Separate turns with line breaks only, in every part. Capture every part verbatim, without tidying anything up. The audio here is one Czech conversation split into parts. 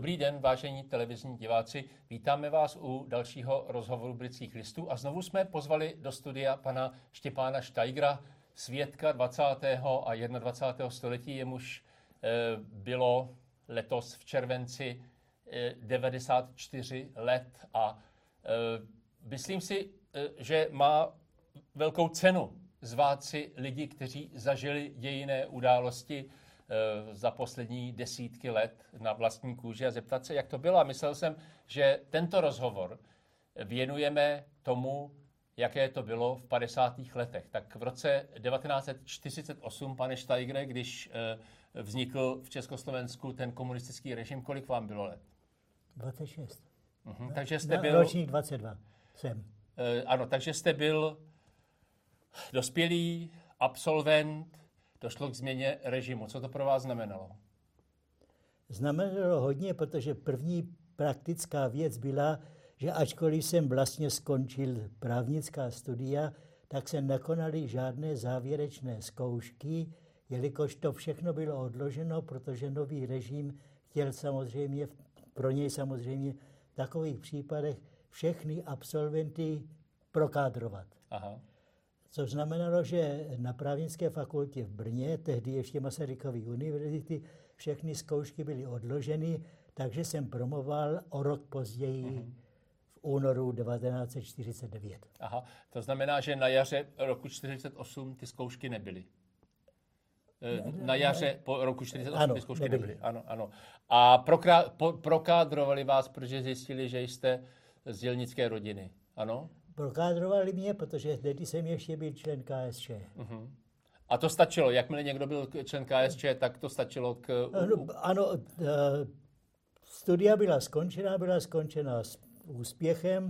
Dobrý den, vážení televizní diváci. Vítáme vás u dalšího rozhovoru Britských listů a znovu jsme pozvali do studia pana Štěpána Steigera, svědka dvacátého a dvacátého prvního století, jemuž e, bylo letos v červenci e, devadesát čtyři let a e, myslím si, e, že má velkou cenu zvát si lidi, kteří zažili dějinné události za poslední desítky let na vlastní kůži a zeptat se, jak to bylo. A myslel jsem, že tento rozhovor věnujeme tomu, jaké to bylo v padesátých letech. Tak v roce devatenáct set čtyřicet osm, pane Steigere, když vznikl v Československu ten komunistický režim, kolik vám bylo let?
dvacet šest.
Mhm, takže jste byl...
Ročník dvacet dva jsem.
Ano, takže jste byl dospělý absolvent. Došlo k změně režimu. Co to pro vás znamenalo?
Znamenalo hodně, protože první praktická věc byla, že ačkoliv jsem vlastně skončil právnická studia, tak se nekonaly žádné závěrečné zkoušky, jelikož to všechno bylo odloženo, protože nový režim chtěl samozřejmě, pro něj samozřejmě v takových případech všechny absolventy prokádrovat. Aha. Což znamenalo, že na právnické fakultě v Brně, tehdy ještě Masarykovy univerzity, všechny zkoušky byly odloženy, takže jsem promoval o rok později mm-hmm. v únoru devatenáct set čtyřicet devět.
Aha, to znamená, že na jaře roku čtyřicet osm ty zkoušky nebyly. Na jaře po roku čtyřicet osm ano, ty zkoušky nebyly. nebyly. Ano, ano. A prokrá, po, prokádrovali vás, protože zjistili, že jste z dělnické rodiny. Ano?
Prokádrovali mě, protože tehdy jsem ještě byl člen K S Č. Uh-huh.
A to stačilo? Jakmile někdo byl člen K S Č, tak to stačilo k...
Ano, ano, studia byla skončená, byla skončena s úspěchem,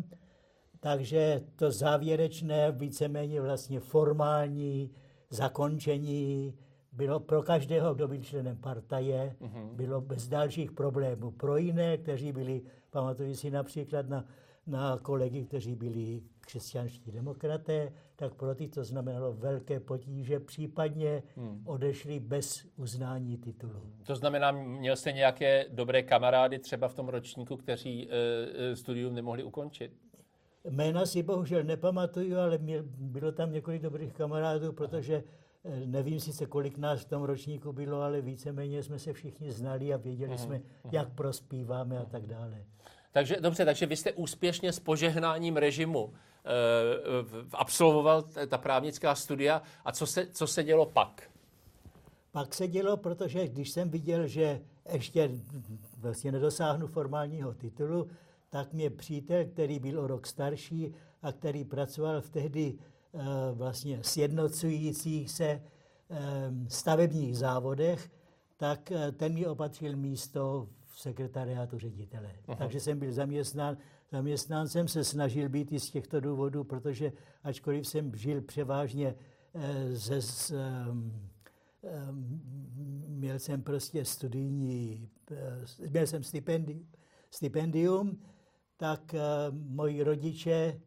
takže to závěrečné, víceméně vlastně formální zakončení bylo pro každého, kdo byl členem partaje, uh-huh. bylo bez dalších problémů. Pro jiné, kteří byli, pamatuju si například na na kolegy, kteří byli křesťanští demokraté, tak pro ty to znamenalo velké potíže, případně hmm. odešli bez uznání titulu.
To znamená, měl jste nějaké dobré kamarády třeba v tom ročníku, kteří e, studium nemohli ukončit?
Jména si bohužel nepamatuju, ale měl, bylo tam několik dobrých kamarádů, protože nevím sice, kolik nás v tom ročníku bylo, ale víceméně jsme se všichni znali a věděli uh-huh. jsme, jak prospíváme a tak dále.
Takže dobře, takže vy jste úspěšně s požehnáním režimu e, absolvoval ta právnická studia. A co se, co se dělo pak?
Pak se dělo, protože když jsem viděl, že ještě vlastně nedosáhnu formálního titulu, tak mě přítel, který byl o rok starší a který pracoval v tehdy e, vlastně sjednocujících se e, stavebních závodech, tak ten mi opatřil místo v sekretariátu ředitele. Aha. Takže jsem byl zaměstnán. Zaměstnán jsem se snažil být i z těchto důvodů, protože ačkoliv jsem žil převážně ze, z, um, um, měl jsem prostě studijní, uh, měl jsem stipendium, stipendium tak uh, moji rodiče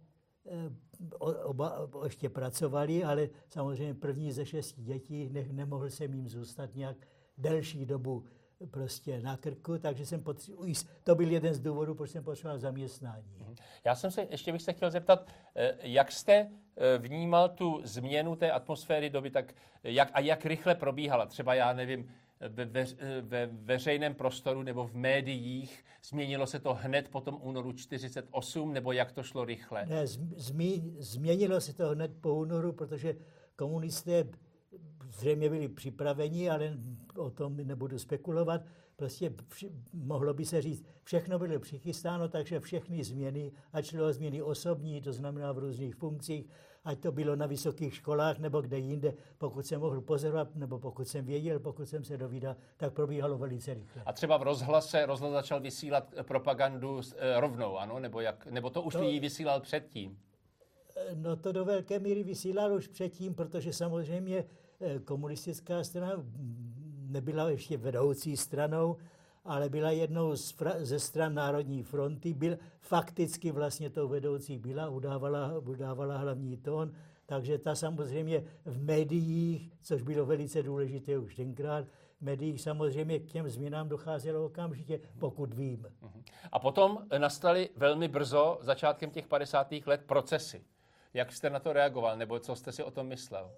uh, oba ještě pracovali, ale samozřejmě první ze šesti dětí ne, nemohl jsem jim zůstat nějak delší dobu prostě na krku, takže jsem potřeboval, to byl jeden z důvodů, proč jsem potřeboval zaměstnání.
Já jsem se, ještě bych se chtěl zeptat, jak jste vnímal tu změnu té atmosféry doby, tak jak, a jak rychle probíhala? Třeba, já nevím, ve, ve, ve veřejném prostoru nebo v médiích, změnilo se to hned po tom únoru čtyřicet osm, nebo jak to šlo rychle?
Ne, zmi, změnilo se to hned po únoru, protože komunisté zřejmě byli připraveni, ale o tom nebudu spekulovat. Prostě vši, mohlo by se říct, všechno bylo přichystáno, takže všechny změny, ať šlo o změny osobní, to znamená v různých funkcích, ať to bylo na vysokých školách nebo kde jinde, pokud jsem mohl pozorovat, nebo pokud jsem věděl, pokud jsem se dovídal, tak probíhalo velice rychle.
A třeba v rozhlase, rozhlas začal vysílat propagandu rovnou, ano? Nebo, jak, nebo to už to, ji vysílal předtím?
No to do velké míry vysílal už předtím, protože samozřejmě komunistická strana nebyla ještě vedoucí stranou, ale byla jednou z fra- ze stran Národní fronty, byl, fakticky vlastně tou vedoucí byla, udávala, udávala hlavní tón, takže ta samozřejmě v médiích, což bylo velice důležité už tenkrát, v médiích samozřejmě k těm změnám docházelo okamžitě, pokud vím.
A potom nastaly velmi brzo, začátkem těch padesátých let, procesy. Jak jste na to reagoval, nebo co jste si o tom myslel?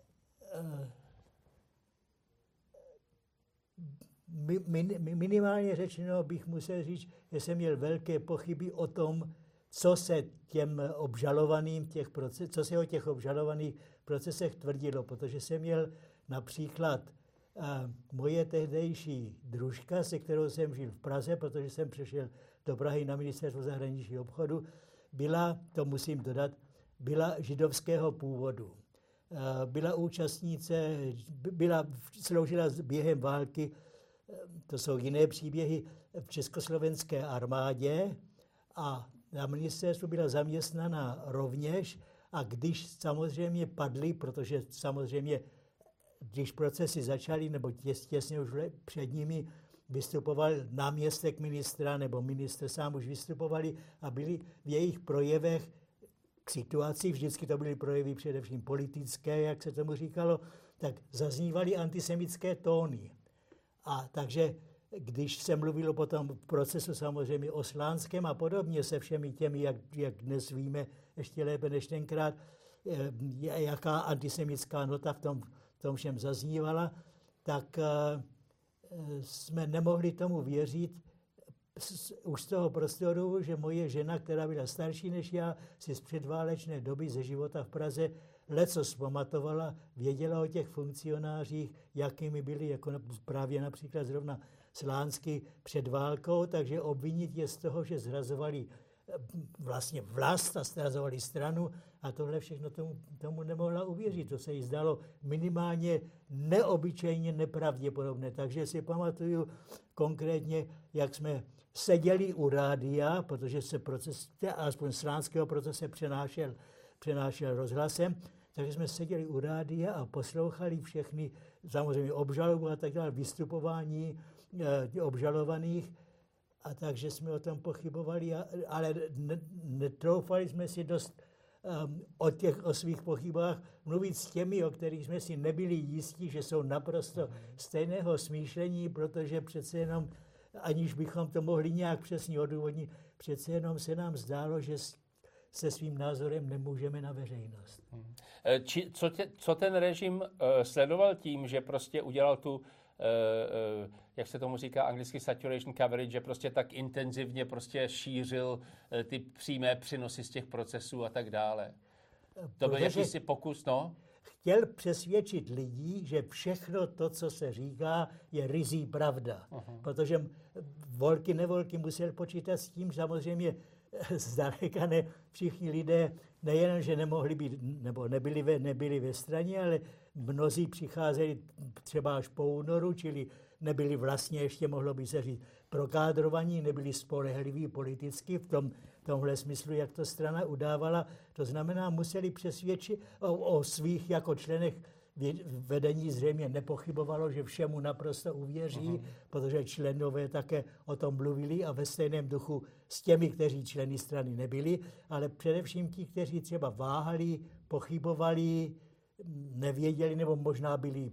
Minimálně řečeno bych musel říct, že jsem měl velké pochyby o tom, co se těm obžalovaným, těch proces, co se o těch obžalovaných procesech tvrdilo, protože jsem měl například a, moje tehdejší družka, se kterou jsem žil v Praze, protože jsem přešel do Prahy na ministerstvo zahraničního obchodu, byla, to musím dodat, byla židovského původu. A, byla účastnice, byla, sloužila během války, to jsou jiné příběhy, v československé armádě a na ministerstvu byla zaměstnaná rovněž a když samozřejmě padly, protože samozřejmě, když procesy začaly, nebo těs, těsně už před nimi vystupoval náměstek ministra, nebo ministr sám už vystupovali a byli v jejich projevech k situaci, vždycky to byly projevy především politické, jak se tomu říkalo, tak zaznívaly antisemické tóny. A takže když se mluvilo potom v procesu samozřejmě o Slánském a podobně se všemi těmi, jak, jak dnes víme, ještě lépe než tenkrát, jaká antisemická nota v tom, v tom všem zaznívala, tak jsme nemohli tomu věřit už z toho prostoru, že moje žena, která byla starší než já, si z předválečné doby ze života v Praze leco zpamatovala, věděla o těch funkcionářích, jakými byli, jako právě například zrovna Slánský před válkou, takže obvinit je z toho, že zrazovali vlastně vlast a zrazovali stranu a tohle všechno tomu, tomu nemohla uvěřit. To se jí zdalo minimálně neobyčejně nepravděpodobné. Takže si pamatuju konkrétně, jak jsme seděli u rádia, protože se proces, alespoň Slánského proces se přenášel, přenášel rozhlasem, takže jsme seděli u rádia a poslouchali všechny, samozřejmě obžalobu a tak dále, vystupování e, obžalovaných. A takže jsme o tom pochybovali, ale netroufali jsme si dost um, o těch o svých pochybách mluvit s těmi, o kterých jsme si nebyli jistí, že jsou naprosto stejného smýšlení, protože přece jenom, aniž bychom to mohli nějak přesně odůvodnit, přece jenom se nám zdálo, že se svým názorem nemůžeme na veřejnost.
Či, co, tě, co ten režim uh, sledoval tím, že prostě udělal tu, uh, uh, jak se tomu říká anglicky, saturation coverage, že prostě tak intenzivně prostě šířil uh, ty přímé přenosy z těch procesů a tak dále? To byl jakýsi pokus, no?
Chtěl přesvědčit lidí, že všechno to, co se říká, je ryzí pravda. Uh-huh. Protože volky nevolky musel počítat s tím, samozřejmě zdaleka ne všichni lidé nejen, že nemohli být, nebo nebyli ve, nebyli ve straně, ale mnozí přicházeli třeba až po únoru, čili nebyli vlastně, ještě mohlo by se říct, prokádrovaní, nebyli spolehliví politicky v tom, tomhle smyslu, jak to strana udávala. To znamená, museli přesvědčit o, o svých jako členech vedení zřejmě nepochybovalo, že všemu naprosto uvěří, uh-huh. protože členové také o tom mluvili a ve stejném duchu s těmi, kteří členy strany nebyli, ale především ti, kteří třeba váhali, pochybovali, nevěděli nebo možná byli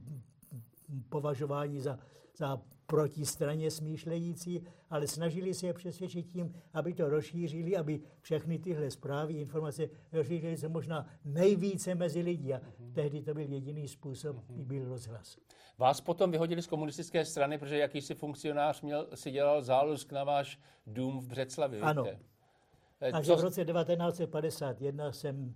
považováni za, za protistraně smýšlející, ale snažili se je přesvědčit tím, aby to rozšířili, aby všechny tyhle zprávy, informace rozšířili se možná nejvíce mezi lidi. A uh-huh. tehdy to byl jediný způsob, uh-huh. byl rozhlas.
Vás potom vyhodili z komunistické strany, protože jakýsi funkcionář měl, si dělal zálusk na váš dům v Břeclavi.
Ano.
Víte?
Takže v roce devatenáct set padesát jedna jsem,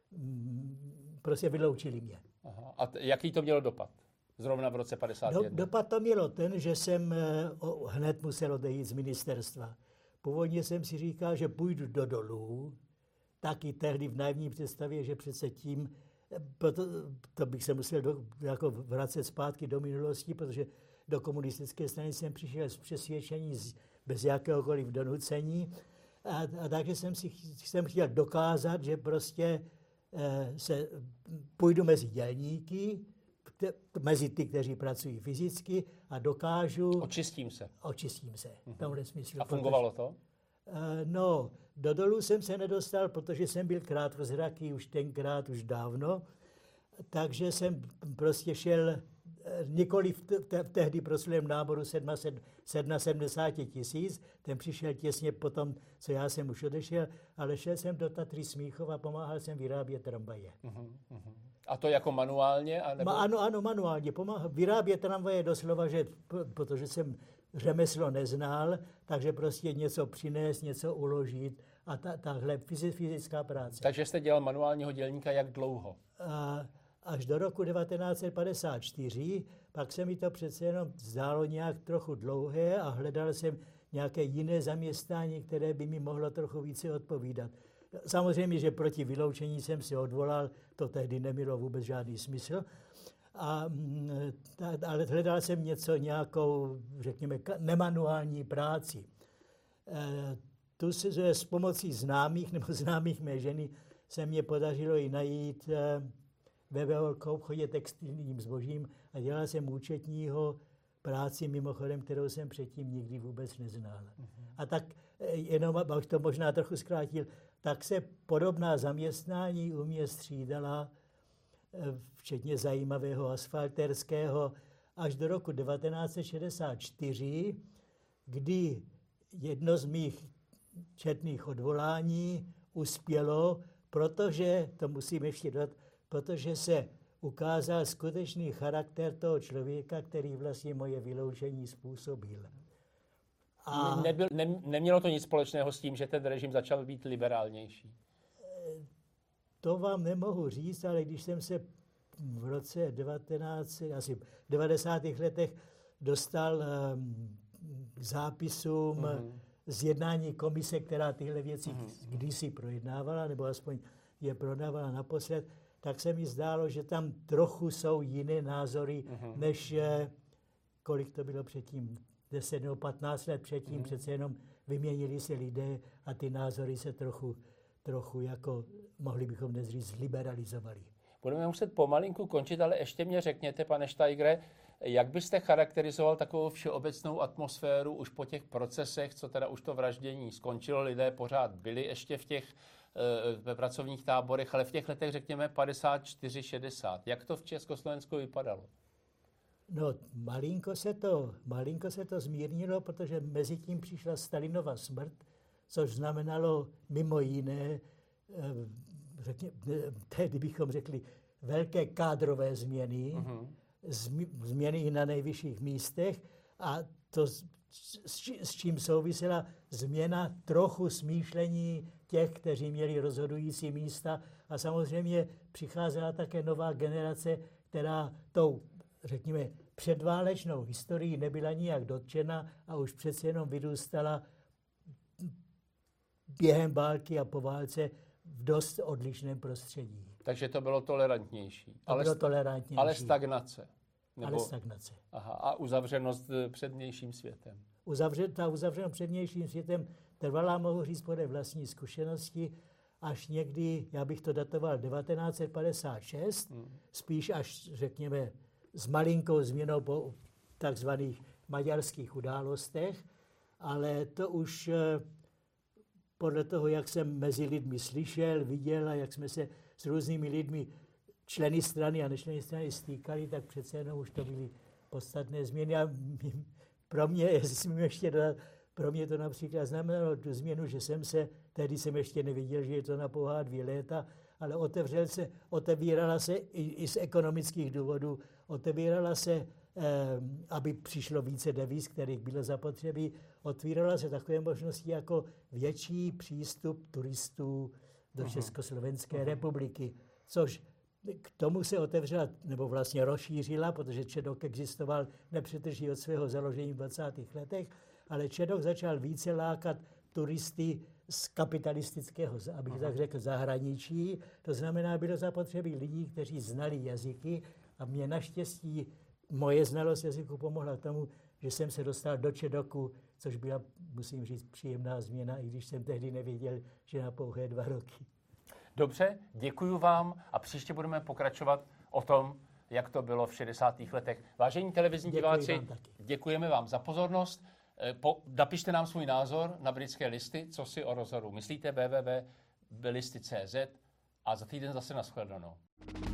mm, prostě vyloučili mě.
Aha. A t- jaký to mělo dopad? Zrovna v roce padesát jedna.
Do, dopad to mělo ten, že jsem o, hned musel odejít z ministerstva. Původně jsem si říkal, že půjdu do dolů, taky tehdy v naivní představě, že přece tím, proto, to bych se musel do, jako vracet zpátky do minulosti, protože do komunistické strany jsem přišel z přesvědčení z, bez jakéhokoliv donucení. A, a takže jsem si jsem chtěl dokázat, že prostě eh, se půjdu mezi dělníky, mezi ty, kteří pracují fyzicky a dokážu...
Očistím se.
Očistím se. V tomhle smyslu.
A fungovalo to?
Uh, no, do dolů jsem se nedostal, protože jsem byl krátkozraký už tenkrát, už dávno. Takže jsem prostě šel nikoli v, te, v tehdy proslulém náboru sedmdesát tisíc, ten přišel těsně potom, co já jsem už odešel, ale šel jsem do Tatry Smíchov a pomáhal jsem vyrábět tramvaje.
Uh-huh, uh-huh. A to jako manuálně? Anebo...
Ma, ano, ano, manuálně. Pomáhal, vyrábět tramvaje doslova, že, protože jsem řemeslo neznal, takže prostě něco přinést, něco uložit a ta, tahle fyzická práce.
Takže jste dělal manuálního dělníka jak dlouho?
A až do roku devatenáct set padesát čtyři, pak se mi to přece jenom zdálo nějak trochu dlouhé a hledal jsem nějaké jiné zaměstnání, které by mi mohlo trochu více odpovídat. Samozřejmě, že proti vyloučení jsem se odvolal, to tehdy nemělo vůbec žádný smysl, a, ale hledal jsem něco, nějakou, řekněme, nemanuální práci. E, tu se s pomocí známých nebo známých mé ženy se mě podařilo i najít e, ve velkou obchodě textilním zbožím a dělal jsem účetního práci, mimochodem, kterou jsem předtím nikdy vůbec neznal. Mm-hmm. A tak jenom, abych to možná trochu zkrátil, tak se podobná zaměstnání u mě střídala, včetně zajímavého asfalterského, až do roku devatenáct set šedesát čtyři, kdy jedno z mých četných odvolání uspělo, protože, to musím ještě dodat, protože se ukázal skutečný charakter toho člověka, který vlastně moje vyloučení způsobil.
A Nebyl, ne, nemělo to nic společného s tím, že ten režim začal být liberálnější?
To vám nemohu říct, ale když jsem se v roce devatenáct, asi v devadesátých letech dostal k zápisům mm-hmm. z jednání komise, která tyhle věci mm-hmm. kdysi projednávala, nebo aspoň je prodávala naposled, tak se mi zdálo, že tam trochu jsou jiné názory, mm-hmm. než kolik to bylo předtím, deset nebo patnáct let předtím, mm-hmm. přece jenom vyměnili se lidé a ty názory se trochu, trochu jako, mohli bychom dnes říct, liberalizovali.
Budeme muset pomalinku končit, ale ještě mě řekněte, pane Steigere, jak byste charakterizoval takovou všeobecnou atmosféru už po těch procesech, co teda už to vraždění skončilo, lidé pořád byli ještě v těch ve pracovních táborech, ale v těch letech, řekněme, padesát čtyři šedesát. Jak to v Československu vypadalo?
No, malinko se to, malinko se to zmírnilo, protože mezi tím přišla Stalinova smrt, což znamenalo mimo jiné, řekně, tehdy bychom řekli, velké kádrové změny, uh-huh. změny i na nejvyšších místech a to s, s čím souvisela změna trochu smýšlení těch, kteří měli rozhodující místa a samozřejmě přicházela také nová generace, která tou, řekněme, předválečnou historií nebyla nijak dotčena a už přece jenom vyrůstala během války a po válce v dost odlišném prostředí.
Takže to bylo tolerantnější.
To ale, bylo tolerantnější.
Ale stagnace.
Nebo... Ale stagnace.
Aha, a uzavřenost před vnějším světem.
Uzavře, ta uzavřenost před vnějším světem trvala, mohu říct, podle vlastní zkušenosti, až někdy, já bych to datoval devatenáct set padesát šest, hmm. spíš až, řekněme, s malinkou změnou po takzvaných maďarských událostech, ale to už podle toho, jak jsem mezi lidmi slyšel, viděl a jak jsme se s různými lidmi, členy strany a nečleny strany stýkali, tak přece jenom už to byly podstatné změny. A pro mě, jestli smím ještě dodat, pro mě to například znamenalo tu změnu, že jsem se, tehdy jsem ještě neviděl, že je to na pouhá dvě léta, ale otevřel se, otevírala se i, i z ekonomických důvodů, otevírala se, eh, aby přišlo více deviz, kterých bylo zapotřebí, otvírala se takové možnosti jako větší přístup turistů do uh-huh. Československé uh-huh. republiky, což k tomu se otevřela, nebo vlastně rozšířila, protože Čedok existoval nepřetržitě od svého založení v dvacátých letech, ale Čedok začal více lákat turisty z kapitalistického, abych tak řekl, zahraničí. To znamená, bylo zapotřebí lidí, kteří znali jazyky a mě naštěstí moje znalost jazyku pomohla tomu, že jsem se dostal do Čedoku, což byla, musím říct, příjemná změna, i když jsem tehdy nevěděl, že na pouhé dva roky.
Dobře, děkuji vám a příště budeme pokračovat o tom, jak to bylo v šedesátých letech. Vážení televizní
Děkuji
diváci,
vám
děkujeme vám za pozornost. Po, napište nám svůj názor na Britské listy, co si o rozhodu myslíte, w w w tečka listy tečka c z a za týden zase nashledanou.